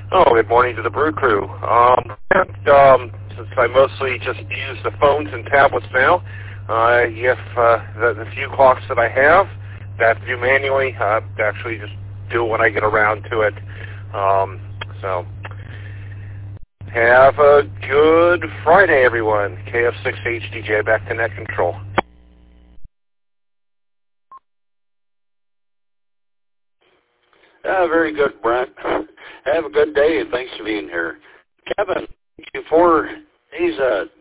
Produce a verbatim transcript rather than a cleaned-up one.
Oh, good morning to the Brew Crew. Um, and, um, since I mostly just use the phones and tablets now, uh, if uh, the, the few clocks that I have that do manually, uh, actually just do it when I get around to it. Um, so, have a good Friday, everyone. K F six H D J back to net control. Uh, very good, Brent. Have a good day, and thanks for being here. Kevin, thank you for, he's a